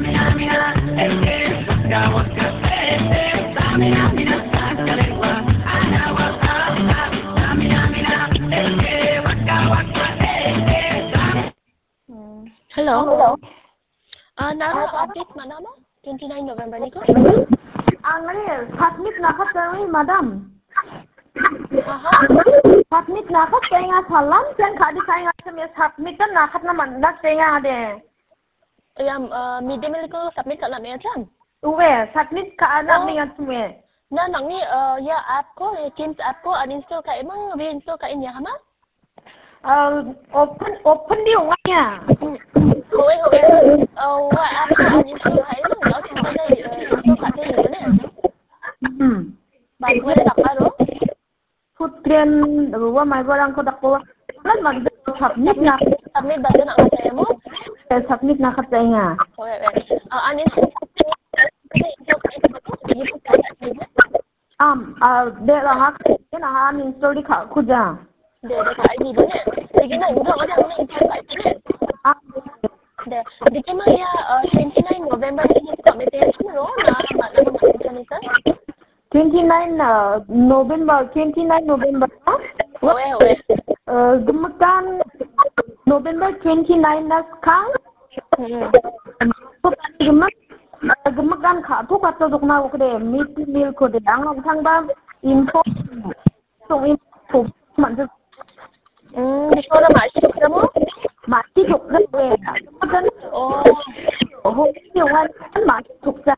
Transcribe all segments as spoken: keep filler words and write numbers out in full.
Hello. Hello. Uh, naro update mana mo? twenty-nine November ni ko? Ang ano submit na ka tayo, madam. Aha. Submit na ka tayo nga salam, sen ka di tayo nga sa submit na ka naman na tayo nga de. Ayam, uh, medium ko submit ka na may jam. Uwe, submit ka anak mi nga suwe. Na nang ni uh, ya app ko, ya Teams app ko uninstall ka emang reinstall ka inya hama? Uh, open open di nga niya. Hoy hoy. Oh, wa app ko uninstall ka emang no sampai dai install ka tayo ni ne. Hmm. Bago na dakaro. Footprint ruwa may barang ko dako. Nan mag submit na Submit bago na ka mo? submit na ka tayo nga. Hoy hoy. Uh, uninstall Um, uh, de la ha, na ha install di ka kuja. De de ka ni ne. Sige na, udah ada ni install ka ne. Ah, de. Dike ma ya twenty-nine November ni kami tayo no na mana mo ni sir. twenty-nine uh, November, twenty-nine November. Hoy hoy. Uh, Gemekan November twenty-nine na kang. Hmm. Gemek, gemekan ka tu kato dok na ko de meet meal ko de ang thang ba info song info man se. Hmm, di ko na ma-ship ka mo? Mati dok na we. Gemekan Oh. oh yung an mati dok sa.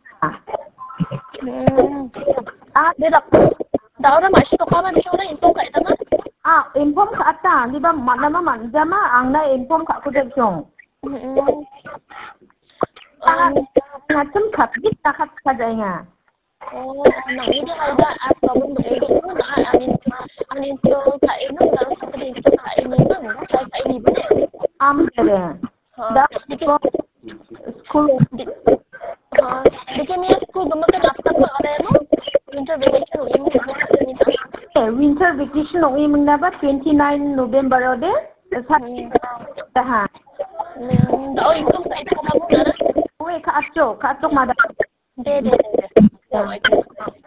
Hmm. Ah, De dak. Daw na ma-ship ka man siya na info ka ita ma? ah, inform ka ata, di ba man naman man jama ang na inform ka ko de song. Hmm. Ah, ngacem kat git takat saja nga. Oh, nang ini ada app problem dong itu tuh na anin uninstall ka ino na sa ka install ka ini bang. Try ka ini ba? Am kere. Da ko school Ha, dike niya school gumakan after ko are mo? Winter vacation uwi mo na sa nito. winter vacation ong imong na ba twenty-nine November ode? Sa ha. Daw income sa ito ka mo na. Uy ka atso, ka atsok madam. De de de.